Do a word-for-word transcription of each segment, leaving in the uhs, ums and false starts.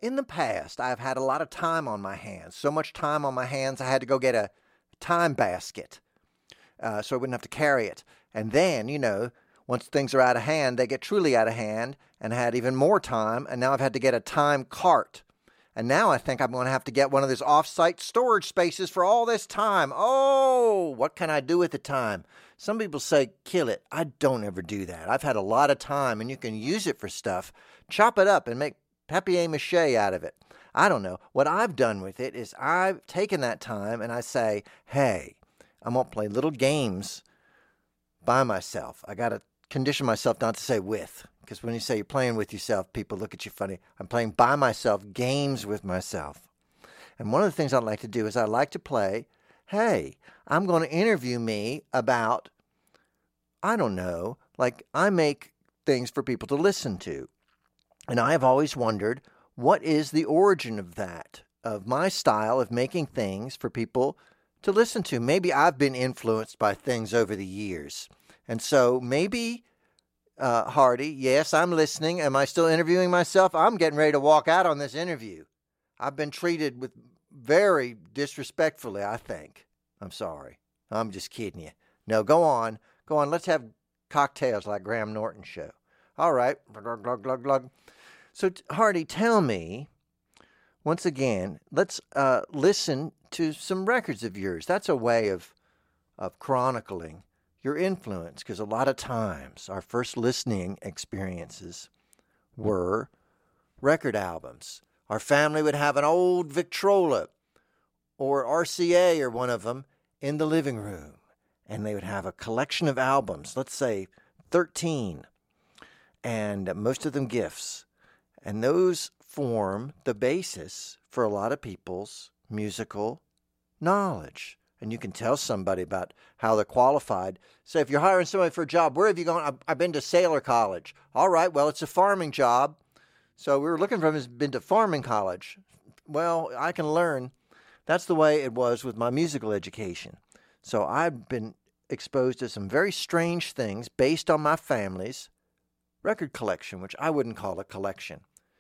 in the past, I've had a lot of time on my hands. So much time on my hands, I had to go get a time basket uh, so I wouldn't have to carry it. And then, you know, once things are out of hand, they get truly out of hand, and I had even more time, and now I've had to get a time cart. And now I think I'm going to have to get one of those off-site storage spaces for all this time. Oh, what can I do with the time? Some people say, kill it. I don't ever do that. I've had a lot of time, and you can use it for stuff. Chop it up and make papier-mâché out of it. I don't know. What I've done with it is I've taken that time, and I say, hey, I'm going to play little games by myself. I got to condition myself not to say with. Because when you say you're playing with yourself, people look at you funny. I'm playing by myself, games with myself. And one of the things I like to do is I like to play, hey, I'm going to interview me about, I don't know, like I make things for people to listen to. And I have always wondered, what is the origin of that, of my style of making things for people to listen to? Maybe I've been influenced by things over the years. And so maybe... Uh, Hardy, yes, I'm listening. Am I still interviewing myself? I'm getting ready to walk out on this interview. I've been treated with very disrespectfully, I think. I'm sorry. I'm just kidding you. No, go on. Go on. Let's have cocktails like Graham Norton show. All right. Glug, glug, glug, glug. So, Hardy, tell me, once again, let's uh, listen to some records of yours. That's a way of of chronicling your influence, because a lot of times our first listening experiences were record albums. Our family would have an old Victrola or R C A or one of them in the living room, and they would have a collection of albums, let's say thirteen, and most of them gifts. And those form the basis for a lot of people's musical knowledge. And you can tell somebody about how they're qualified. Say, if you're hiring somebody for a job, where have you gone? I've been to Sailor College. All right, well, it's a farming job. So we were looking for him who's been to farming college. Well, I can learn. That's the way it was with my musical education. So I've been exposed to some very strange things based on my family's record collection, which I wouldn't call a collection.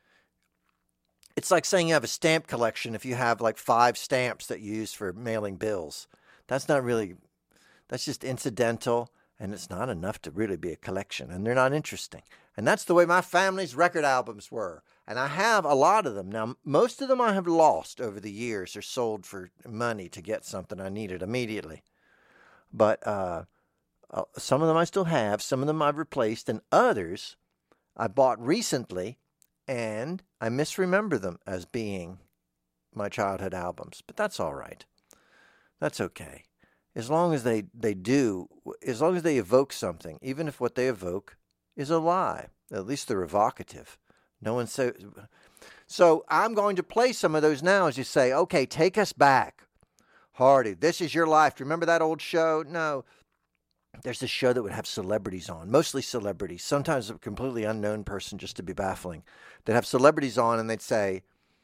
It's like saying you have a stamp collection if you have like five stamps that you use for mailing bills. That's not really, that's just incidental, and it's not enough to really be a collection, and they're not interesting. And that's the way my family's record albums were. And I have a lot of them. Now, most of them I have lost over the years or sold for money to get something I needed immediately. But uh, uh, some of them I still have, some of them I've replaced, and others I bought recently, and I misremember them as being my childhood albums. But that's all right. That's okay. As long as they, they do, as long as they evoke something, even if what they evoke is a lie. At least they're evocative. No one says. So I'm going to play some of those now as you say, okay, take us back. Hardy, This Is Your Life. Do you remember that old show? No. There's a show that would have celebrities on, mostly celebrities, sometimes a completely unknown person just to be baffling. They'd have celebrities on and they'd say,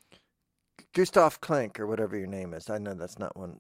Gustav Klink or whatever your name is. I know that's not one.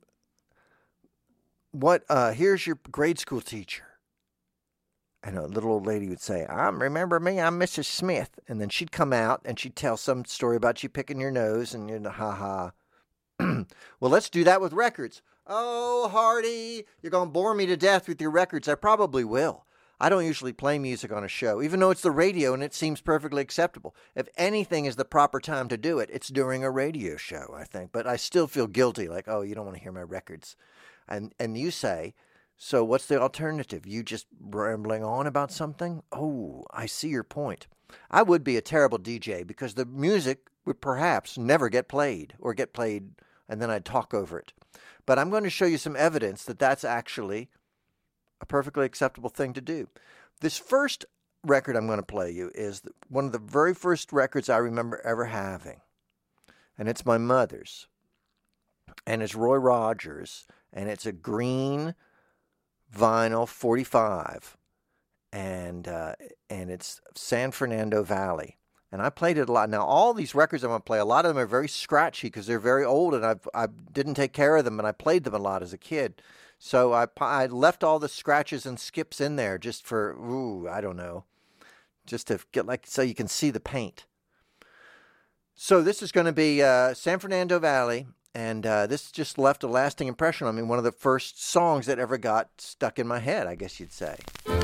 What, uh, here's your grade school teacher. And a little old lady would say, I'm, remember me, I'm Missus Smith. And then she'd come out and she'd tell some story about you picking your nose and you're ha ha. Well, let's do that with records. Oh, Hardy, you're going to bore me to death with your records. I probably will. I don't usually play music on a show, even though it's the radio and it seems perfectly acceptable. If anything is the proper time to do it, it's during a radio show, I think. But I still feel guilty, like, oh, you don't want to hear my records. And and you say, so what's the alternative? You just rambling on about something? Oh, I see your point. I would be a terrible D J because the music would perhaps never get played or get played and then I'd talk over it. But I'm going to show you some evidence that that's actually a perfectly acceptable thing to do. This first record I'm going to play you is one of the very first records I remember ever having. And it's my mother's. And it's Roy Rogers. And it's a green vinyl forty-five. And uh, and it's San Fernando Valley. And I played it a lot. Now, all these records I'm going to play, a lot of them are very scratchy because they're very old, and I've, I didn't take care of them, and I played them a lot as a kid. So I, I left all the scratches and skips in there just for, ooh, I don't know, just to get like, so you can see the paint. So this is going to be uh, San Fernando Valley, and uh, this just left a lasting impression on me. One of the first songs that ever got stuck in my head, I guess you'd say.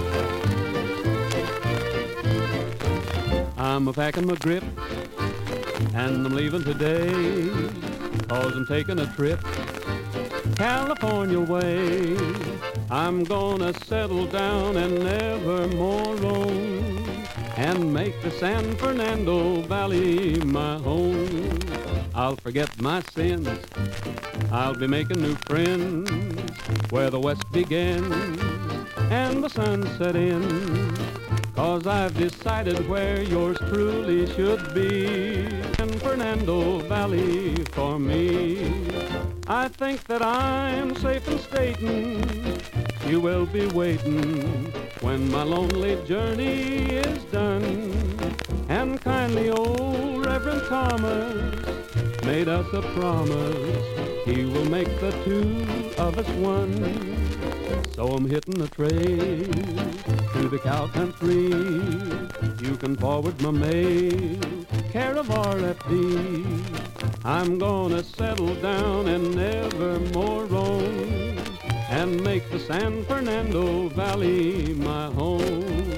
I'm a-packing my grip, and I'm leaving today, 'cause I'm taking a trip California way. I'm gonna settle down and never more roam, and make the San Fernando Valley my home. I'll forget my sins, I'll be making new friends, where the west begins and the sunset ends. 'Cause I've decided where yours truly should be, San Fernando Valley for me. I think that I'm safe in stating you will be waiting when my lonely journey is done. And kindly old Reverend Thomas made us a promise, he will make the two of us one. So I'm hitting the trail to the cow country. You can forward my mail, care of R F D. I'm gonna settle down and never more roam, and make the San Fernando Valley my home.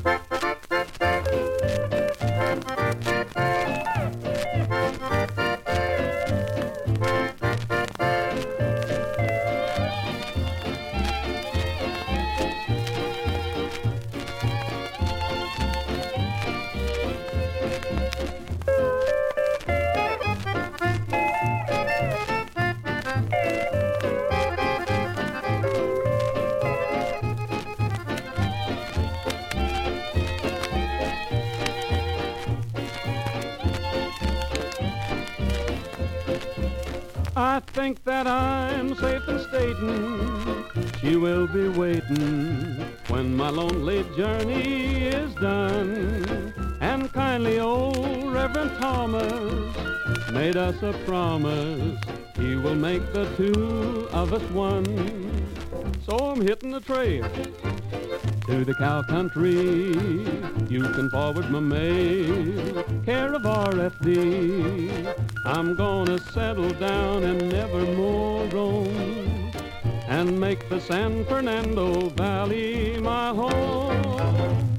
I think that I'm safe in stating she will be waiting when my lonely journey is done. And kindly old Reverend Thomas made us a promise, he will make the two of us one. So I'm hitting the trail to the cow country. You can forward my mail, care of R F D. I'm gonna settle down and never more roam, and make the San Fernando Valley my home.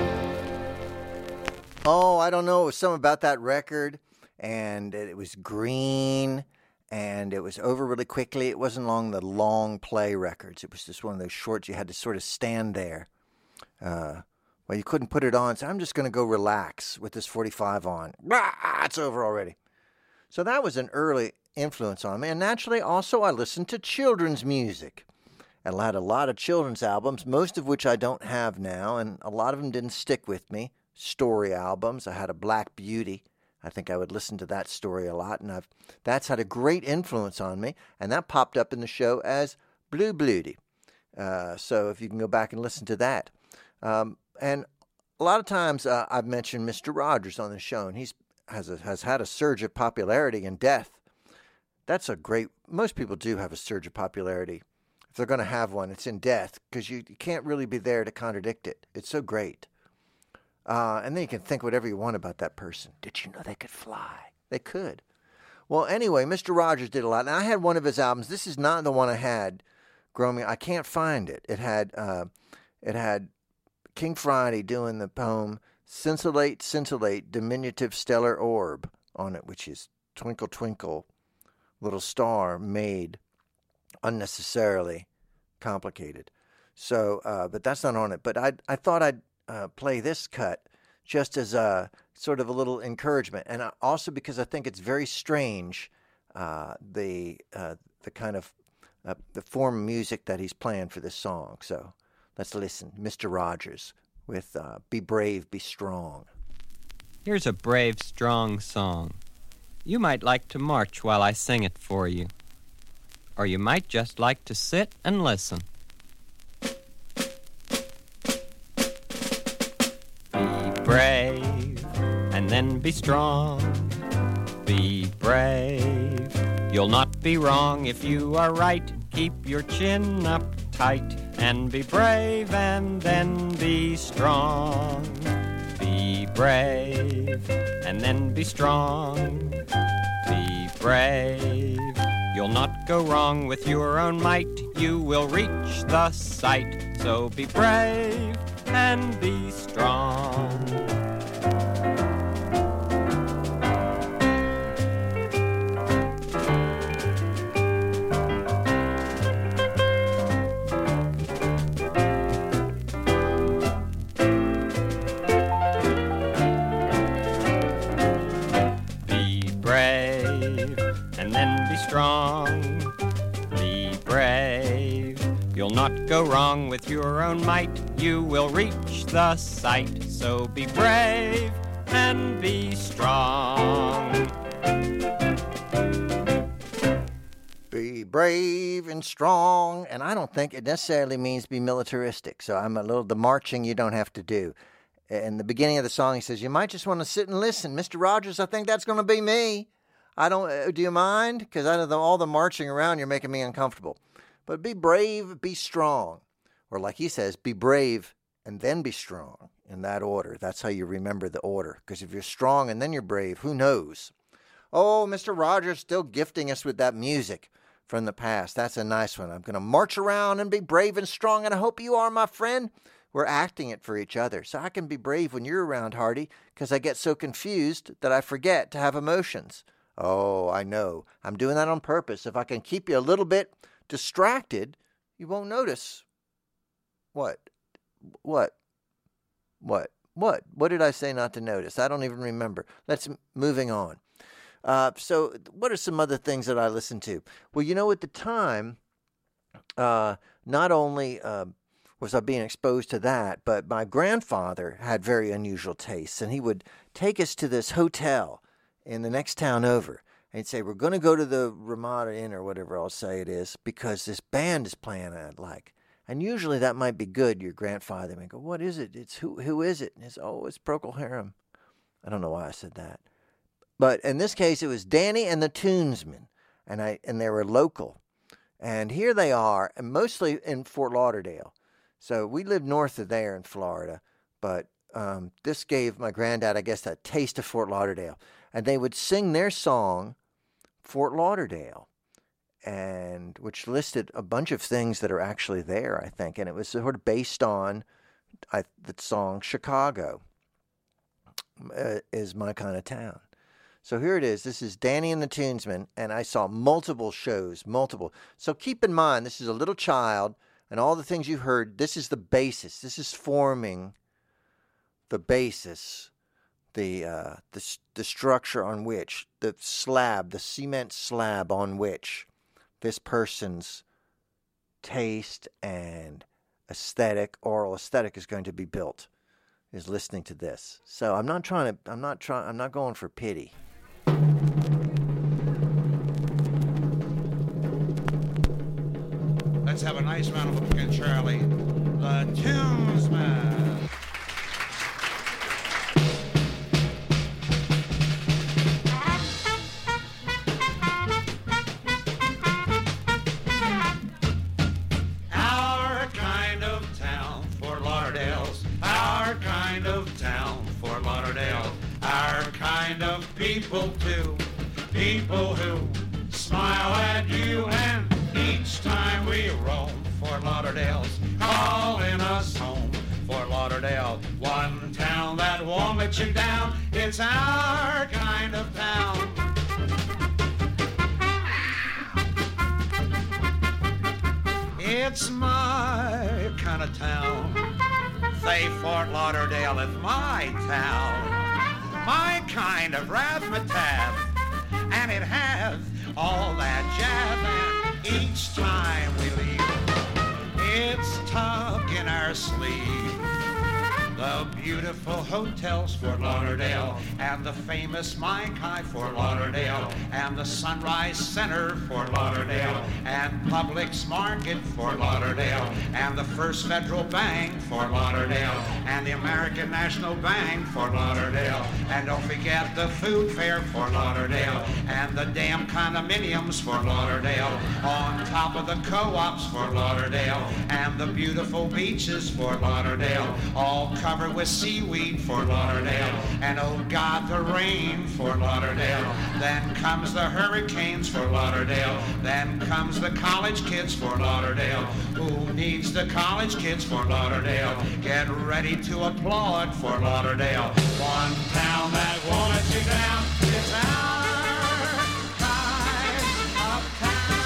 Oh, I don't know. It was something about that record, and it was green, and it was over really quickly. It wasn't along the long play records. It was just one of those shorts you had to sort of stand there. Uh, well, you couldn't put it on, so I'm just going to go relax with this forty-five on. Ah, it's over already. So that was an early influence on me. And naturally, also, I listened to children's music. And I had a lot of children's albums, most of which I don't have now, and a lot of them didn't stick with me. Story albums. I had a Black Beauty. I think I would listen to that story a lot, and I've that's had a great influence on me, and that popped up in the show as Blue Bluety. Uh, so if you can go back and listen to that. Um, and a lot of times uh, I've mentioned Mister Rogers on the show, and he's has a, has had a surge of popularity in death. That's a great, most people do have a surge of popularity. If they're going to have one, it's in death, because you, you can't really be there to contradict it. It's so great. Uh, and then you can think whatever you want about that person. Did you know they could fly? They could. Well, anyway, Mister Rogers did a lot. Now, I had one of his albums. This is not the one I had growing up. I can't find it. It had, uh, it had King Friday doing the poem Scintillate, Scintillate, Diminutive Stellar Orb on it, which is Twinkle, Twinkle, Little Star made unnecessarily complicated. So, uh, but that's not on it. But I I thought I'd uh, play this cut just as a sort of a little encouragement, and also because I think it's very strange, uh, the uh, the kind of uh, the form of music that he's playing for this song. So let's listen. Mister Rogers with uh, Be Brave, Be Strong. Here's a brave, strong song. You might like to march while I sing it for you. Or you might just like to sit and listen. Be brave, and then be strong. Be brave, you'll not be wrong if you are right. Keep your chin up tight, and be brave, and then be strong. Be brave, and then be strong. Be brave, you'll not go wrong with your own might. You will reach the sight. So be brave and be strong. Strong, be brave, you'll not go wrong with your own might. You will reach the sight. So be brave and be strong. Be brave and strong, and I don't think it necessarily means be militaristic. So I'm a little, the marching you don't have to do. In the beginning of the song, he says, you might just want to sit and listen. Mister Rogers, I think that's going to be me. I don't, do you mind? Because out of the, all the marching around, you're making me uncomfortable. But be brave, be strong. Or like he says, be brave and then be strong, in that order. That's how you remember the order. Because if you're strong and then you're brave, who knows? Oh, Mister Rogers still gifting us with that music from the past. That's a nice one. I'm going to march around and be brave and strong, and I hope you are, my friend. We're acting it for each other. So I can be brave when you're around, Hardy, because I get so confused that I forget to have emotions. Oh, I know. I'm doing that on purpose. If I can keep you a little bit distracted, you won't notice. What? What? What? What? What did I say not to notice? I don't even remember. Let's moving on. Uh, so what are some other things that I listen to? Well, you know, at the time, uh, not only uh, was I being exposed to that, but my grandfather had very unusual tastes, and he would take us to this hotel in the next town over, and he'd say, we're going to go to the Ramada Inn or whatever I'll say it is, because this band is playing I'd like. And usually that might be good. Your grandfather may go, what is it? It's who? Who is it? And it's, oh, it's Procol Harum. I don't know why I said that. But in this case, it was Danny and the Tunesmen, and I and they were local. And here they are, and mostly in Fort Lauderdale. So we lived north of there in Florida, but um, this gave my granddad, I guess, a taste of Fort Lauderdale. And they would sing their song, Fort Lauderdale, and which listed a bunch of things that are actually there, I think. And it was sort of based on I, the song Chicago uh, is my kind of town. So here it is. This is Danny and the Tunesmen, and I saw multiple shows, multiple. So keep in mind, this is a little child, and all the things you heard, this is the basis. This is forming the basis. The, uh, the the structure on which, the slab, the cement slab on which this person's taste and aesthetic, oral aesthetic is going to be built, is listening to this. So I'm not trying to, I'm not trying, I'm not going for pity. Let's have a nice round of applause again, Charlie. The Tunesmen. People too, people who smile at you, and each time we roam, Fort Lauderdale's calling us home. Fort Lauderdale, one town that won't let you down. It's our kind of town. It's my kind of town. Say Fort Lauderdale is my town. My kind of razzmatazz, and it has all that jazz, and each time we leave, it's tucked in our sleeve. The beautiful hotels, Fort Lauderdale, and the famous Mike High, Fort Lauderdale, and the Sunrise Center, Fort Lauderdale, and Publix Market, Fort Lauderdale, and the First Federal Bank, Fort Lauderdale, and the American National Bank, Fort Lauderdale, and don't forget the food fair, Fort Lauderdale, and the damn condominiums, Fort Lauderdale, on top of the co-ops, Fort Lauderdale, and the beautiful beaches, Fort Lauderdale, all covered with seaweed, Fort Lauderdale. And oh God, the rain, Fort Lauderdale. Then comes the hurricanes, Fort Lauderdale. Then comes the college kids, Fort Lauderdale. Who needs the college kids, Fort Lauderdale? Get ready to applaud, Fort Lauderdale. One town that won't let you down. It's our kind of town.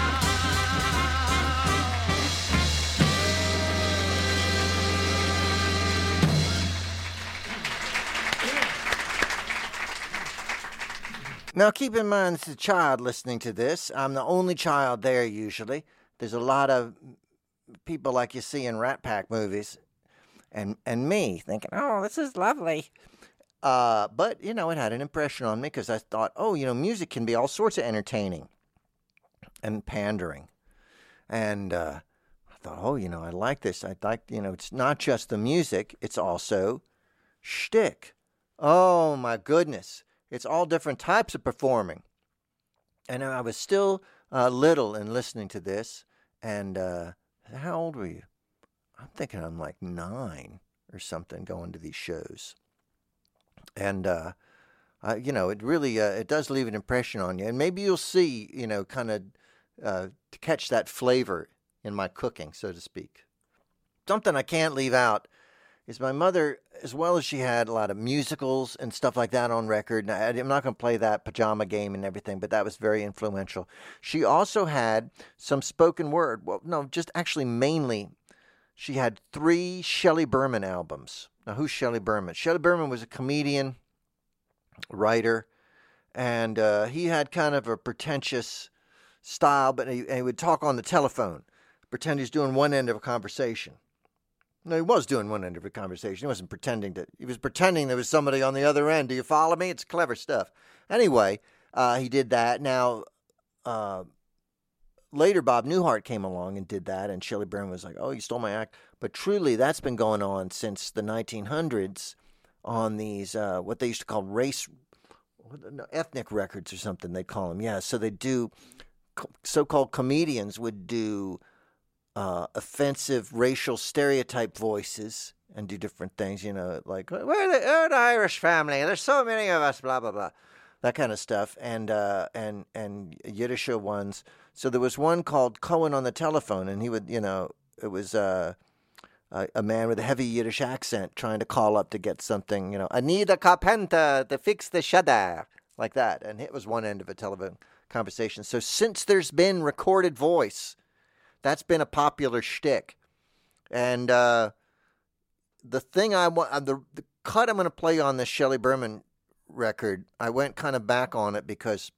Now, keep in mind, it's a child listening to this. I'm the only child there usually. There's a lot of people like you see in Rat Pack movies, and and me thinking, oh, this is lovely. Uh, but, you know, it had an impression on me because I thought, oh, you know, music can be all sorts of entertaining and pandering. And uh, I thought, oh, you know, I like this. I like, you know, it's not just the music, it's also shtick. Oh, my goodness. It's all different types of performing. And I was still uh, little in listening to this. And uh, how old were you? I'm thinking I'm like nine or something going to these shows. And, uh, uh, you know, it really, uh, it does leave an impression on you. And maybe you'll see, you know, kind of uh, to catch that flavor in my cooking, so to speak. Something I can't leave out is my mother, as well as she had a lot of musicals and stuff like that on record, and I, I'm not going to play that Pajama Game and everything, but that was very influential. She also had some spoken word. Well, no, just actually mainly, she had three Shelley Berman albums. Now, who's Shelley Berman? Shelley Berman was a comedian, writer, and uh, he had kind of a pretentious style, but he, and he would talk on the telephone, pretend he's doing one end of a conversation. No, he was doing one end of a conversation. He wasn't pretending to. He was pretending there was somebody on the other end. Do you follow me? It's clever stuff. Anyway, uh, he did that. Now, uh, later Bob Newhart came along and did that, and Shelley Berman was like, oh, you stole my act. But truly, that's been going on since the nineteen hundreds on these, uh, what they used to call race, no, ethnic records or something they call them. Yeah, so they do, so-called comedians would do Uh, offensive racial stereotype voices and do different things, you know, like, we're, the, we're an Irish family, there's so many of us, blah, blah, blah, that kind of stuff, and uh, and and Yiddish ones. So there was one called Cohen on the Telephone, and he would, you know, it was uh, a, a man with a heavy Yiddish accent trying to call up to get something, you know, I need a carpenter to fix the shudder, like that, and it was one end of a telephone conversation. So since there's been recorded voice, that's been a popular shtick. And uh, the thing I want, uh, the, the cut I'm going to play on this Shelley Berman record, I went kind of back on it because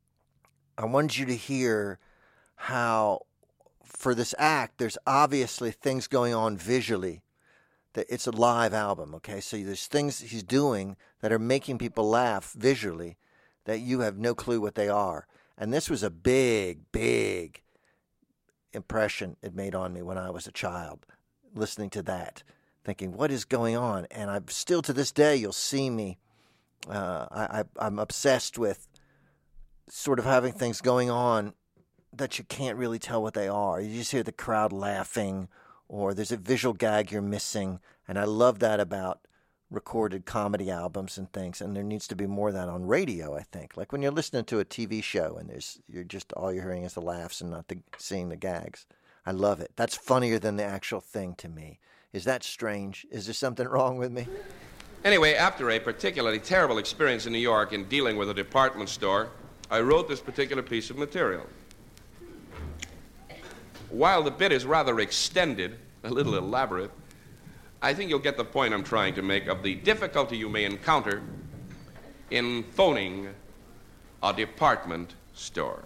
I wanted you to hear how, for this act, there's obviously things going on visually. That it's a live album, okay? So there's things he's doing that are making people laugh visually that you have no clue what they are. And this was a big, big impression it made on me when I was a child, listening to that, thinking, what is going on? And I'm still, to this day, you'll see me, uh, I, I, I'm obsessed with sort of having things going on that you can't really tell what they are. You just hear the crowd laughing, or there's a visual gag you're missing, and I love that about recorded comedy albums and things, and there needs to be more of that on radio, I think. Like when you're listening to a T V show and there's you're just all you're hearing is the laughs and not the seeing the gags. I love it. That's funnier than the actual thing to me. Is that strange? Is there something wrong with me? Anyway, after a particularly terrible experience in New York in dealing with a department store, I wrote this particular piece of material. While the bit is rather extended, a little elaborate, I think you'll get the point I'm trying to make of the difficulty you may encounter in phoning a department store.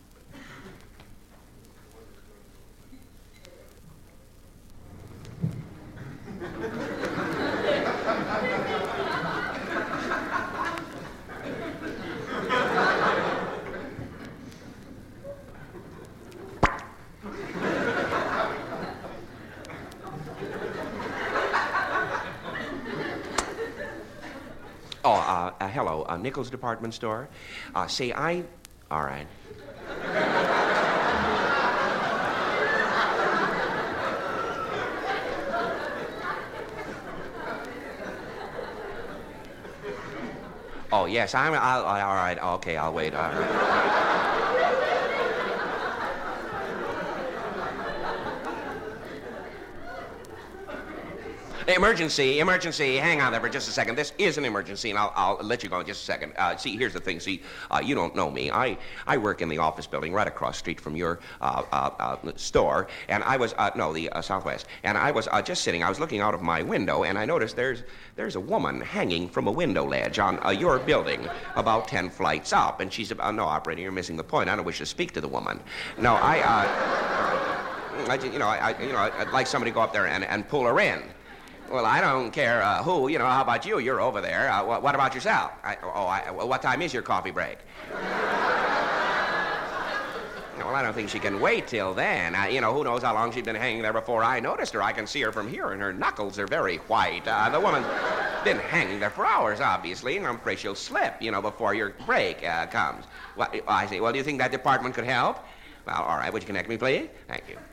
Oh, uh, uh, hello, uh, Nichols Department Store. Uh, see, I... All right. Oh, yes, I'm, I'll, all right, okay, I'll wait, all right. Emergency, emergency. Hang on there for just a second. This is an emergency, and I'll, I'll let you go in just a second. Uh, see, here's the thing. See, uh, you don't know me. I, I work in the office building right across the street from your uh, uh, uh, store, and I was, uh, no, the uh, Southwest, and I was uh, just sitting. I was looking out of my window, and I noticed there's, there's a woman hanging from a window ledge on uh, your building about ten flights up, and she's about, no, operator, you're missing the point. I don't wish to speak to the woman. No, I, uh, I you know, I, you know, I'd like somebody to go up there and, and pull her in. Well, I don't care uh, who, you know, how about you? You're over there. Uh, wh- what about yourself? I, oh, I, well, what time is your coffee break? Well, I don't think she can wait till then. Uh, you know, who knows how long she's been hanging there before I noticed her. I can see her from here, and her knuckles are very white. Uh, the woman's been hanging there for hours, obviously, and I'm afraid she'll slip, you know, before your break uh, comes. Well, I see. Well, do you think that department could help? Well, all right. Would you connect me, please? Thank you.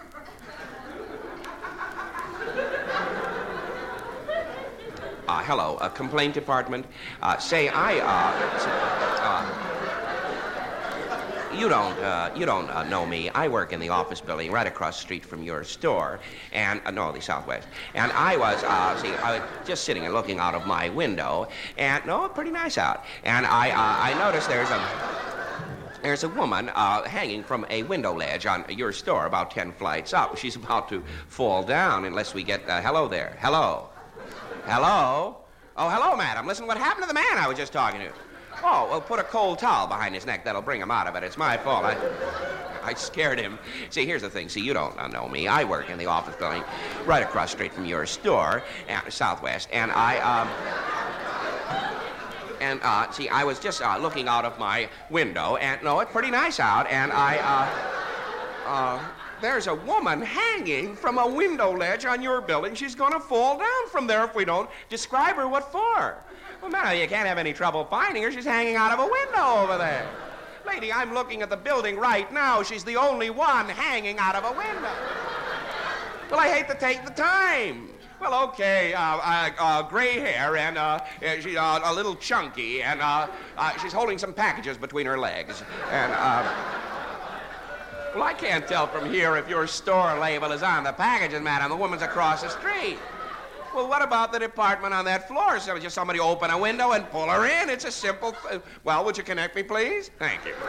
Uh, hello, uh, complaint department. Uh, say, I, uh, uh you don't, uh, you don't uh, know me. I work in the office building right across the street from your store, and, uh, no, the Southwest. And I was, uh, see, I was just sitting and looking out of my window, and, no, pretty nice out. And I, uh, I noticed there's a, there's a woman uh, hanging from a window ledge on your store about ten flights up. She's about to fall down unless we get, uh, hello there, hello. Hello? Oh, hello, madam. Listen, what happened to the man I was just talking to? Oh, well, put a cold towel behind his neck. That'll bring him out of it. It's my fault. I, I scared him. See, here's the thing. See, you don't uh, know me. I work in the office building right across the street from your store, uh, Southwest, and I, um... And, uh, see, I was just uh, looking out of my window, and, no, it's pretty nice out, and I, uh... Uh... There's a woman hanging from a window ledge on your building. She's going to fall down from there if we don't describe her. What for? Well, no, you can't have any trouble finding her. She's hanging out of a window over there. Lady, I'm looking at the building right now. She's the only one hanging out of a window. Well, I hate to take the time. Well, okay, uh, uh, uh, gray hair, and uh, she's uh, a little chunky, and uh, uh, she's holding some packages between her legs. And, uh... Well, I can't tell from here if your store label is on the packages, madam. The woman's across the street. Well, what about the department on that floor? So just somebody open a window and pull her in. It's a simple... Th- well, would you connect me, please? Thank you.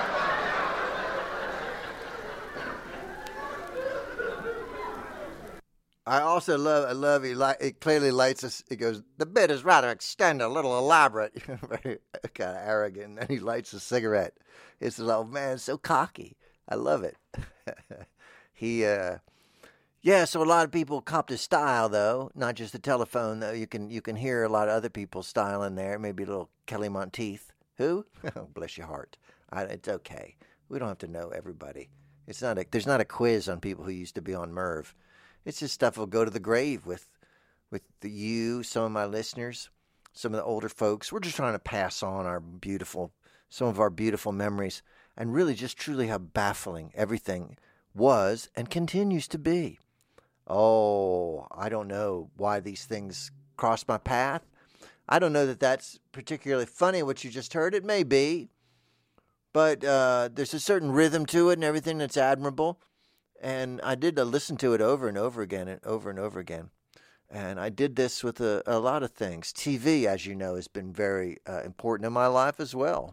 I also love, I love, he li- it clearly lights us, it goes, the bit is rather extended, a little elaborate, very kind of arrogant, and then he lights a cigarette. It's like, oh, man, so cocky. I love it. he, uh, yeah, so a lot of people copped his style, though, not just the telephone, though. You can you can hear a lot of other people's style in there, maybe a little Kelly Monteith. Who? Oh, bless your heart. I, it's okay. We don't have to know everybody. It's not a, there's not a quiz on people who used to be on Merv. It's just stuff will go to the grave with with the, you, some of my listeners, some of the older folks. We're just trying to pass on our beautiful, some of our beautiful memories, and really just truly how baffling everything was and continues to be. Oh, I don't know why these things cross my path. I don't know that that's particularly funny, what you just heard. It may be, but uh, there's a certain rhythm to it and everything that's admirable. And I did uh, listen to it over and over again and over and over again. And I did this with a, a lot of things. T V, as you know, has been very uh, important in my life as well.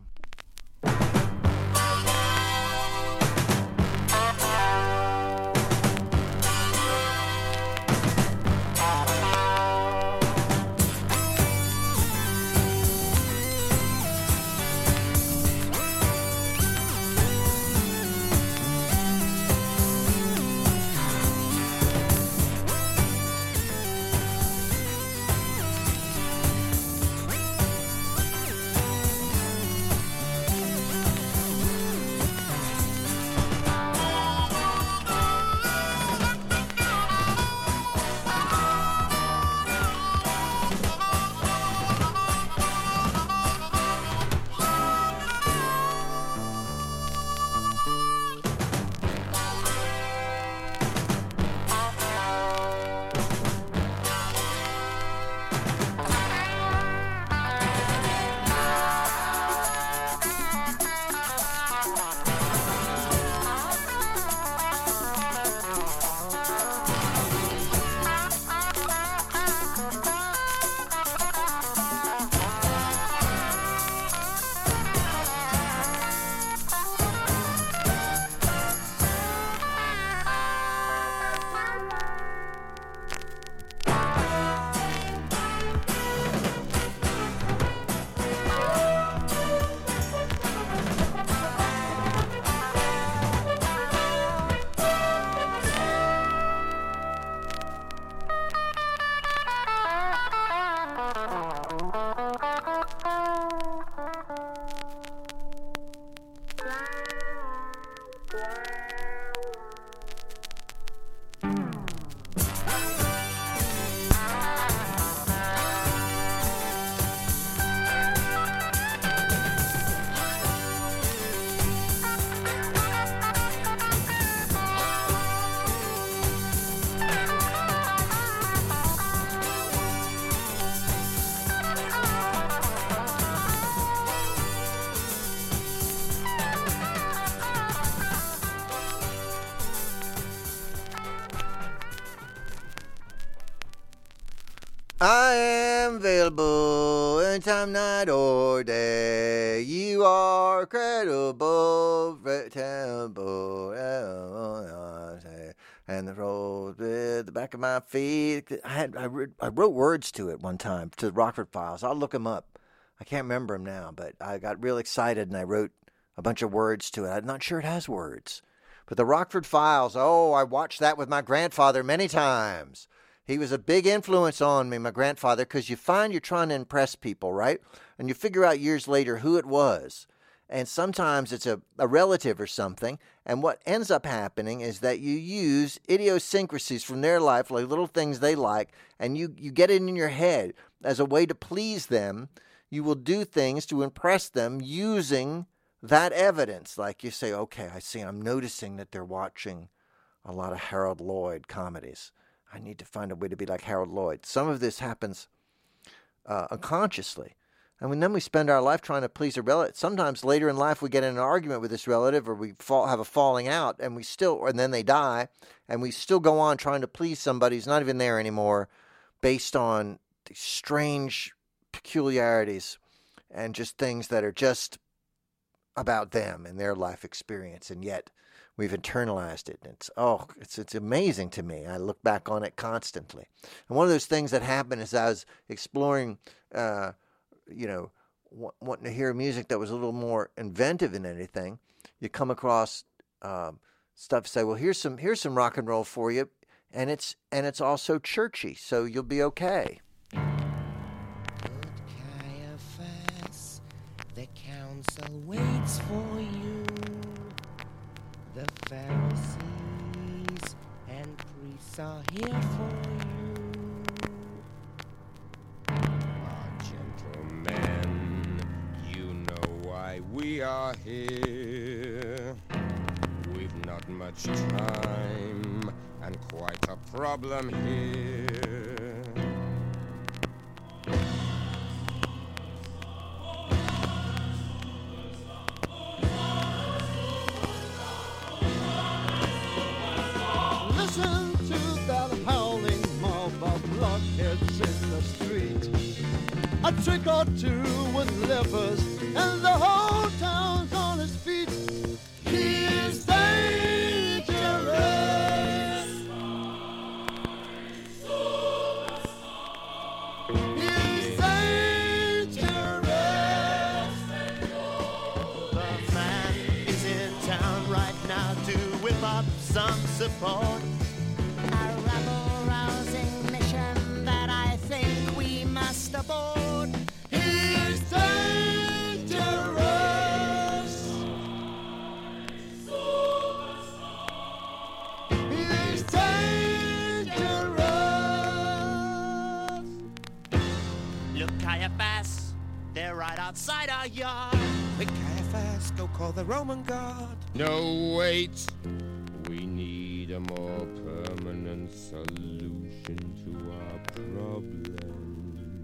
I am available anytime, night or day. You are credible, rectangle, and the road with the back of my feet. I had I, re- I wrote words to it one time, to the Rockford Files. I'll look them up. I can't remember them now, but I got real excited and I wrote a bunch of words to it. I'm not sure it has words. But the Rockford Files, oh, I watched that with my grandfather many times. He was a big influence on me, my grandfather, because you find you're trying to impress people, right? And you figure out years later who it was. And sometimes it's a, a relative or something. And what ends up happening is that you use idiosyncrasies from their life, like little things they like, and you, you get it in your head as a way to please them. You will do things to impress them using that evidence. Like you say, okay, I see, I'm noticing that they're watching a lot of Harold Lloyd comedies. I need to find a way to be like Harold Lloyd. Some of this happens uh, unconsciously. And then we spend our life trying to please a relative. Sometimes later in life we get in an argument with this relative, or we fall, have a falling out, and we still, and then they die, and we still go on trying to please somebody who's not even there anymore, based on these strange peculiarities and just things that are just about them and their life experience, and yet we've internalized it. It's oh, it's it's amazing to me. I look back on it constantly. And one of those things that happened as I was exploring, uh, you know, w- wanting to hear music that was a little more inventive than anything, you come across um, stuff. Say, well, here's some here's some rock and roll for you, and it's and it's also churchy, so you'll be okay. Caiaphas, the council waits for you. The Pharisees and priests are here for you. Ah, gentlemen, you know why we are here. We've not much time and quite a problem here. Listen to that howling mob of blockheads in the street. A trick or two with lepers, and the whole town's on its feet. He's dangerous. He's dangerous. The man is in town right now to whip up some support. A rabble-rousing mission that I think we must abort. He's dangerous. He's dangerous. Look, Caiaphas, they're right outside our yard. Quick, Caiaphas, go call the Roman guard. No, wait. We need a more permanent solution to our problem.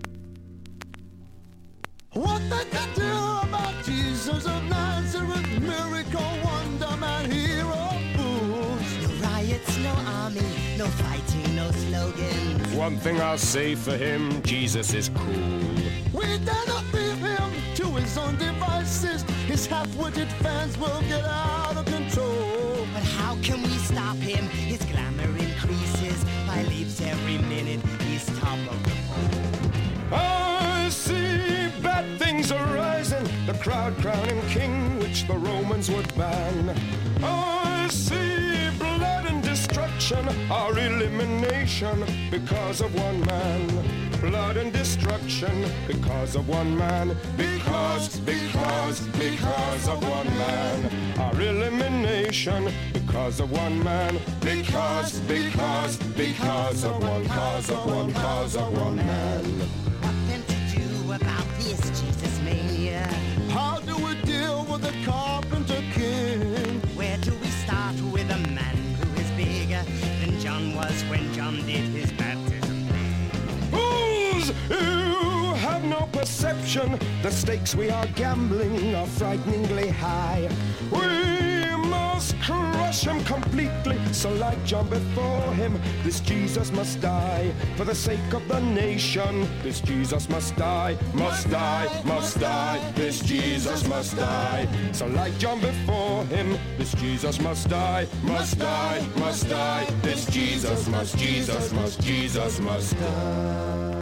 What they can do about Jesus of Nazareth, miracle, wonder man, hero, fools. No riots, no army, no fighting, no slogans. One thing I'll say for him, Jesus is cool. We dare not leave him to his own devices. His half-witted fans will get out of control. But how can we stop him? His glamour increases by leaps every minute. He's top of the pole. I see bad things arising, the crowd crowning king, which the Romans would ban. I see blood and destruction, our elimination, because of one man. Blood and destruction, because of one man. Because, because, because of one man. Our elimination, because of one man. Because, because, because of one cause of one cause of one man. What then to do about this Jesus mania? How do we deal with the carpenter king? Where do we start with a man who is bigger than John was when John did his baptism? Fools! You have no perception. The stakes we are gambling are frighteningly high. We must crush crush him completely. So like John before him, this Jesus must die. For the sake of the nation, this Jesus must die, must die, must die, this Jesus must die. So like John before him, this Jesus must die, must die, must die, this Jesus must, Jesus must, Jesus must die.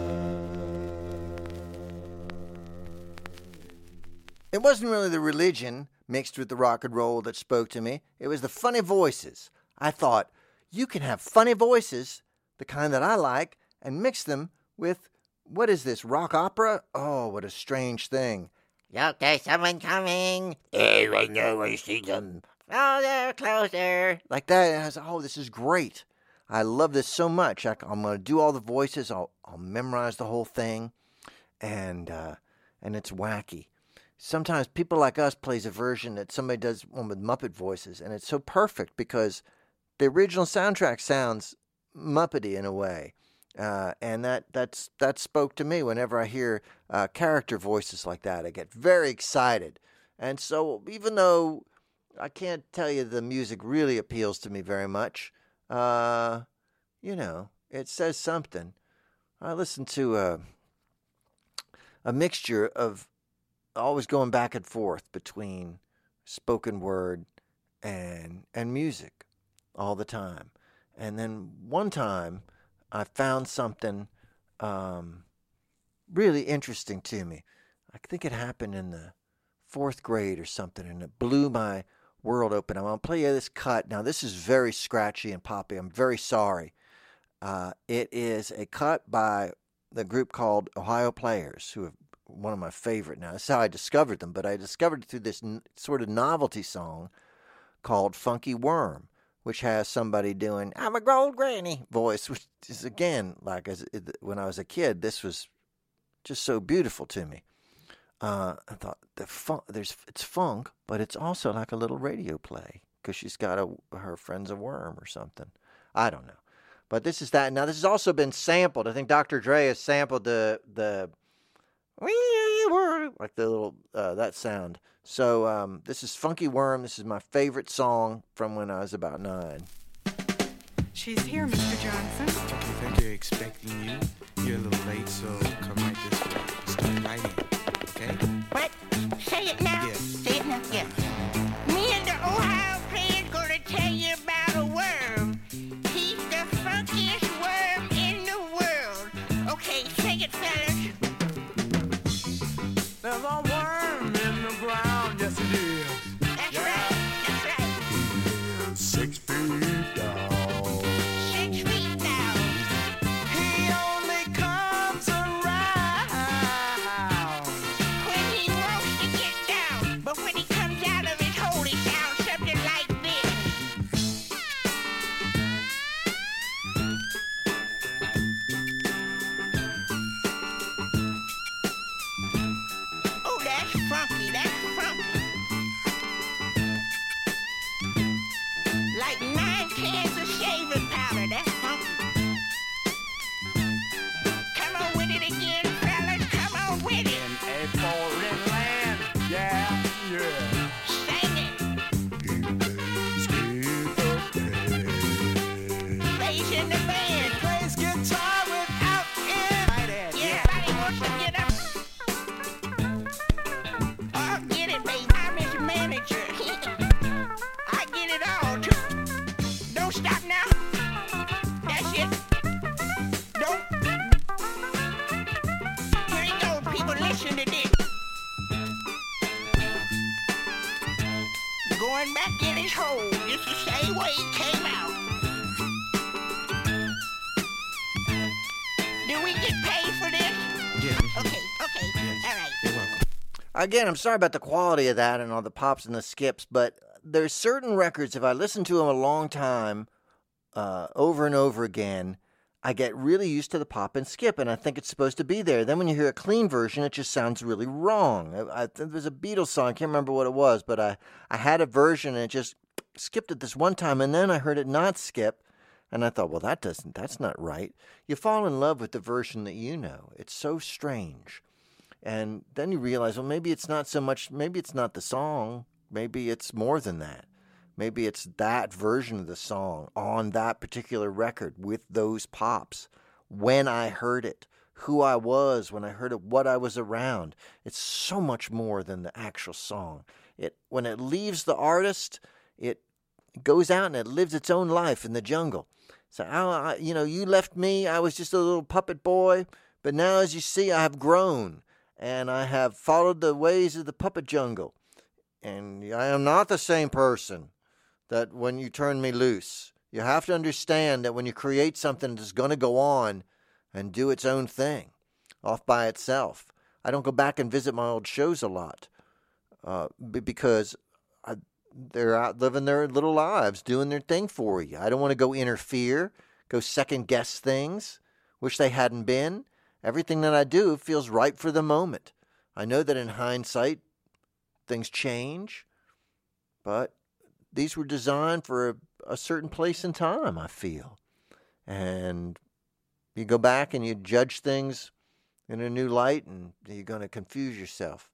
It wasn't really the religion mixed with the rock and roll that spoke to me. It was the funny voices. I thought, you can have funny voices, the kind that I like, and mix them with, what is this, rock opera? Oh, what a strange thing. Look, there's someone coming. Hey, I know, I see them. Closer, closer. Like that, and I was, oh, this is great. I love this so much. I, I'm going to do all the voices. I'll, I'll memorize the whole thing, and uh, and it's wacky. Sometimes people like us plays a version that somebody does one with Muppet voices, and it's so perfect because the original soundtrack sounds Muppety in a way, uh, and that that's that spoke to me whenever I hear uh, character voices like that. I get very excited, and so even though I can't tell you the music really appeals to me very much, uh, you know, it says something. I listen to a a mixture of always going back and forth between spoken word and and music all the time. And then one time I found something um, really interesting to me. I think it happened in the fourth grade or something, and it blew my world open. I'm going to play you this cut. Now, this is very scratchy and poppy. I'm very sorry. Uh, it is a cut by the group called Ohio Players, who have one of my favorite. Now, that's how I discovered them, but I discovered it through this n- sort of novelty song called Funky Worm, which has somebody doing "I'm a Gold Granny" voice, which is, again, like as when I was a kid, this was just so beautiful to me. Uh, I thought the fun- there's it's funk, but it's also like a little radio play because she's got a her friend's a worm or something. I don't know, but this is that. Now, this has also been sampled. I think Doctor Dre has sampled the the. like the little uh, that sound. So um, this is Funky Worm. This is my favorite song from when I was about nine. She's here, Mister Johnson. Okay, thank you. Expecting you. You're a little late, so come right this way. Start right in, okay? What? Say it now. Yeah. Say it now. Yeah. Me and the Ohio players gonna tell you about a worm. He's the funkiest worm in the world. Okay, sing it, fellas. There's a worm in the ground, yes it is. That's yeah. right, that's right. Six feet down. Six feet down. He only comes around when he wants to get down. But when he comes out of his hole, he sounds something like this. Oh, that's funky, that's funky. Like nine cans of shaving powder, that's funky. Come on with it again, fellas, come on with it. in a foreign land. Yeah, yeah. Sing it. Bass in the band. Plays guitar without it. Yeah, everybody wants to get up. Oh, get it, baby. I'm his manager. I get it all, too. Don't stop now. That's it. Don't. Here he goes, people. Listen to this. Going back in his hole just the same way he came out. Do we get paid for this? Yeah. Okay, okay, all right. You're welcome. Again, I'm sorry about the quality of that and all the pops and the skips, but there's certain records, if I listen to them a long time, uh, over and over again, I get really used to the pop and skip, and I think it's supposed to be there. Then when you hear a clean version, it just sounds really wrong. I, I think there's a Beatles song, I can't remember what it was, but I, I had a version and it just skipped it this one time, and then I heard it not skip, and I thought, well, that doesn't, that's not right. You fall in love with the version that you know. It's so strange. And then you realize, well, maybe it's not so much, maybe it's not the song, maybe it's more than that. Maybe it's that version of the song on that particular record with those pops. When I heard it, who I was when I heard it, what I was around. It's so much more than the actual song. It when it leaves the artist, it goes out and it lives its own life in the jungle. So, I, I, you know, you left me, I was just a little puppet boy, but now as you see, I have grown, and I have followed the ways of the puppet jungle. And I am not the same person that when you turn me loose. You have to understand that when you create something that's going to go on and do its own thing off by itself. I don't go back and visit my old shows a lot uh, because I, they're out living their little lives, doing their thing for you. I don't want to go interfere, go second guess things, wish they hadn't been. Everything that I do feels right for the moment. I know that in hindsight, things change, but these were designed for a, a certain place in time, I feel. And you go back and you judge things in a new light, and you're going to confuse yourself.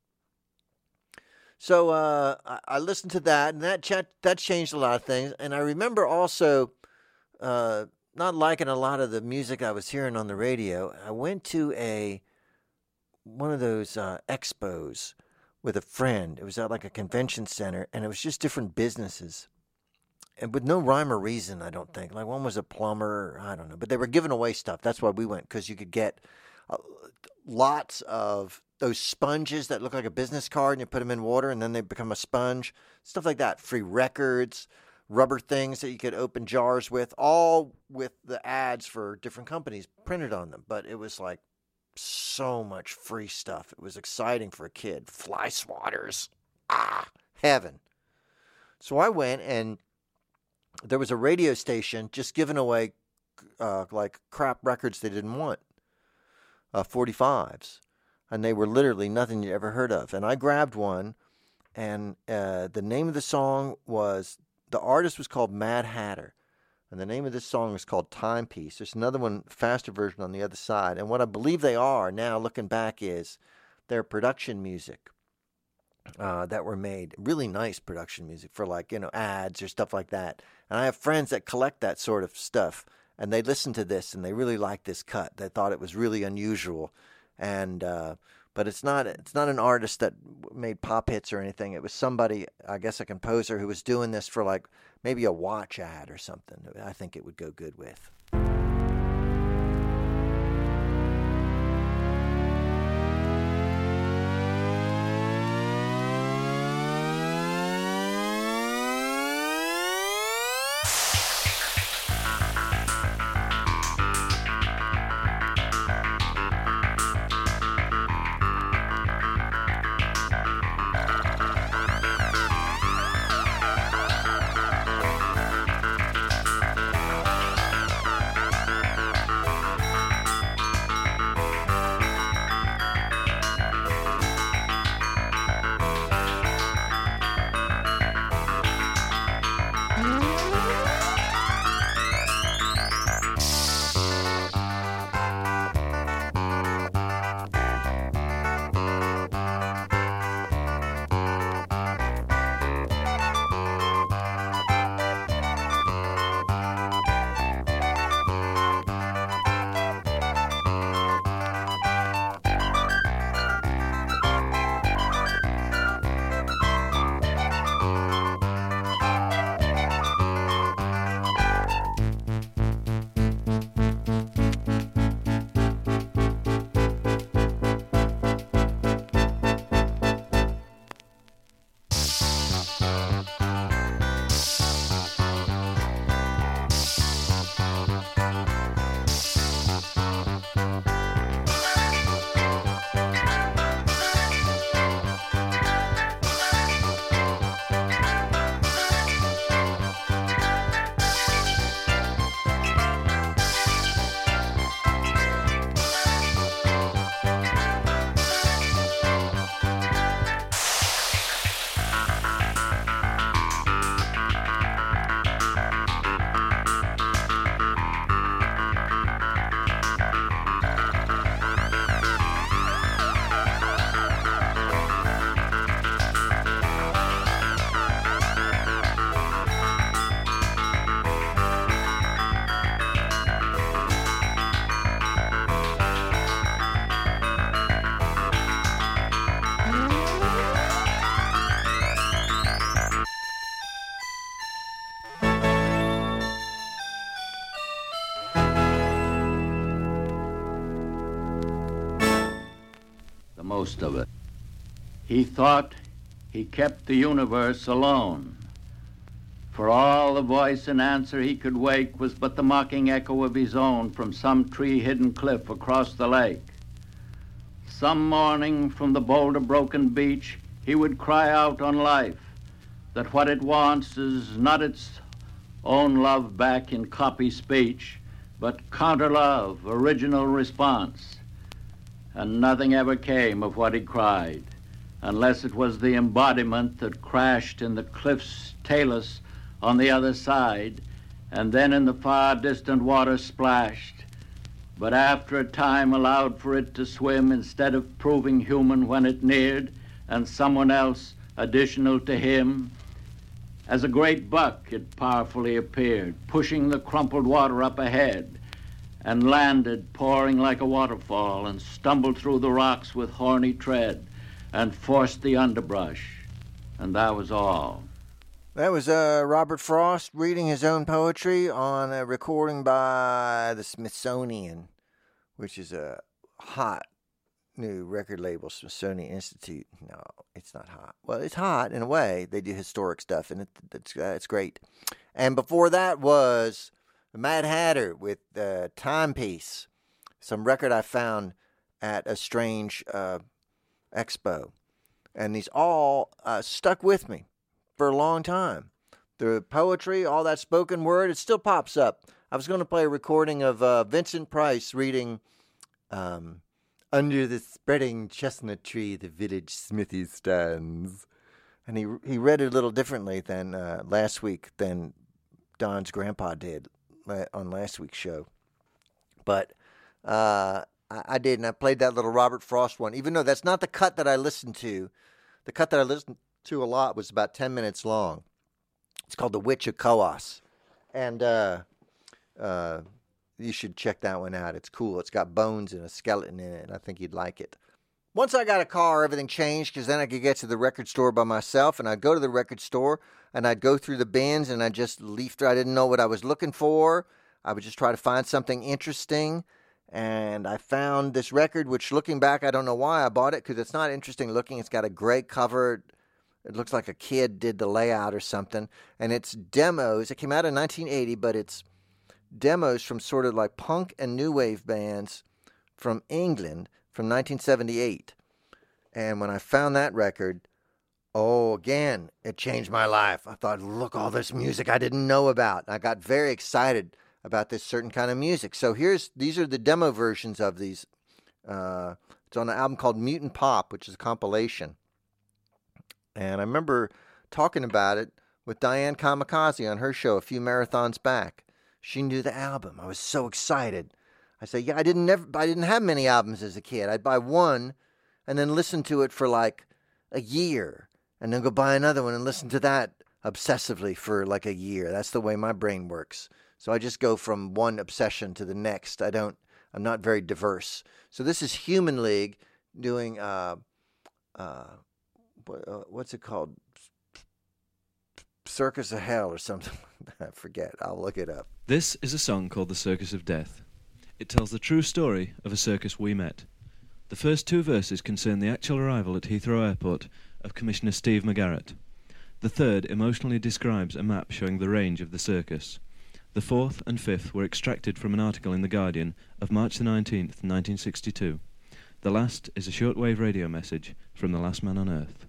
So uh, I, I listened to that, and that ch- that changed a lot of things. And I remember also uh, not liking a lot of the music I was hearing on the radio. I went to a one of those uh, expos with a friend. It was at like a convention center, and it was just different businesses. And with no rhyme or reason, I don't think. Like one was a plumber, I don't know. But they were giving away stuff. That's why we went, because you could get uh, lots of those sponges that look like a business card, and you put them in water, and then they become a sponge. Stuff like that. Free records, rubber things that you could open jars with, all with the ads for different companies printed on them. But it was like so much free stuff. It was exciting for a kid. Fly swatters. Ah, heaven. So I went, and there was a radio station just giving away uh, like crap records they didn't want, uh, forty-fives. And they were literally nothing you'd ever heard of. And I grabbed one, and uh, the name of the song was, the artist was called Mad Hatter. And the name of this song is called Timepiece. There's another one, faster version on the other side. And what I believe they are now, looking back, is their production music uh, that were made. Really nice production music for, like, you know, ads or stuff like that. And I have friends that collect that sort of stuff. And they listened to this, and they really liked this cut. They thought it was really unusual. And uh, but it's not it's not an artist that made pop hits or anything. It was somebody, I guess a composer, who was doing this for like maybe a watch ad or something. I think it would go good with. most of it. He thought he kept the universe alone. For all the voice and answer he could wake was but the mocking echo of his own from some tree-hidden cliff across the lake. Some morning from the boulder-broken beach he would cry out on life that what it wants is not its own love back in copy speech, but counter-love, original response. And nothing ever came of what he cried, unless it was the embodiment that crashed in the cliff's talus on the other side, and then in the far distant water splashed, but after a time allowed for it to swim instead of proving human when it neared, and someone else additional to him. As a great buck it powerfully appeared, pushing the crumpled water up ahead, and landed pouring like a waterfall, and stumbled through the rocks with horny tread, and forced the underbrush, and that was all. That was uh, Robert Frost reading his own poetry on a recording by the Smithsonian, which is a hot new record label, Smithsonian Institute. No, it's not hot. Well, it's hot in a way. They do historic stuff, and it, it's, uh, it's great. And before that was the Mad Hatter with uh, Timepiece, some record I found at a strange uh, expo. And these all uh, stuck with me for a long time. The poetry, all that spoken word, it still pops up. I was going to play a recording of uh, Vincent Price reading um, Under the Spreading Chestnut Tree, the Village Smithy Stands. And he he read it a little differently than uh, last week, than Don's grandpa did on last week's show. But uh, I, I did, and I played that little Robert Frost one, even though that's not the cut that I listened to. The cut that I listened to a lot was about ten minutes long. It's called The Witch of Coos. And uh, uh, you should check that one out. It's cool. It's got bones and a skeleton in it, and I think you'd like it. Once I got a car, everything changed, because then I could get to the record store by myself, and I'd go to the record store, and I'd go through the bins, and I'd just leaf through. I didn't know what I was looking for. I would just try to find something interesting, and I found this record, which looking back, I don't know why I bought it, because it's not interesting looking. It's got a gray cover. It looks like a kid did the layout or something, and it's demos. It came out in nineteen eighty, but it's demos from sort of like punk and new wave bands from England from nineteen seventy-eight. And when I found that record, oh, again, it changed my life. I thought, look, all this music I didn't know about. I got very excited about this certain kind of music. So here's these are the demo versions of these. Uh, it's on an album called Mutant Pop, which is a compilation. And I remember talking about it with Diane Kamikaze on her show a few marathons back. She knew the album. I was so excited. I said, yeah, I didn't never, I didn't have many albums as a kid. I'd buy one and then listen to it for like a year and then go buy another one and listen to that obsessively for like a year. That's the way my brain works. So I just go from one obsession to the next. I don't, I'm not very diverse. So this is Human League doing, uh, uh, what's it called? Circus of Hell or something. I forget. I'll look it up. This is a song called The Circus of Death. It tells the true story of a circus we met. The first two verses concern the actual arrival at Heathrow Airport of Commissioner Steve McGarrett. The third emotionally describes a map showing the range of the circus. The fourth and fifth were extracted from an article in The Guardian of March the nineteenth, nineteen sixty-two. The last is a shortwave radio message from the last man on Earth.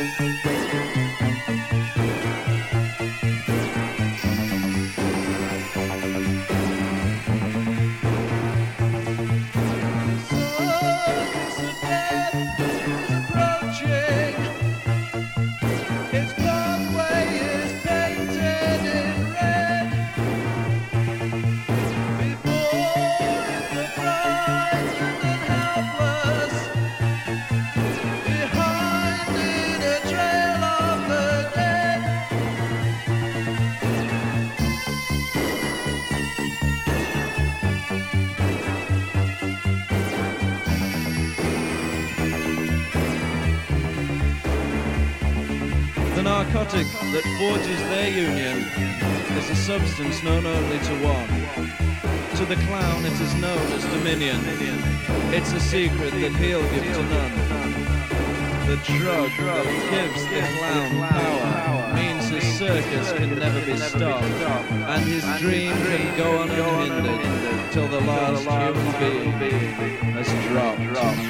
The narcotic that forges their union is a substance known only to one. To the clown it is known as dominion. It's a secret that he'll give to none. The drug that gives the clown power means his circus can never be stopped, and his dream can go on unhindered till the last human being has dropped.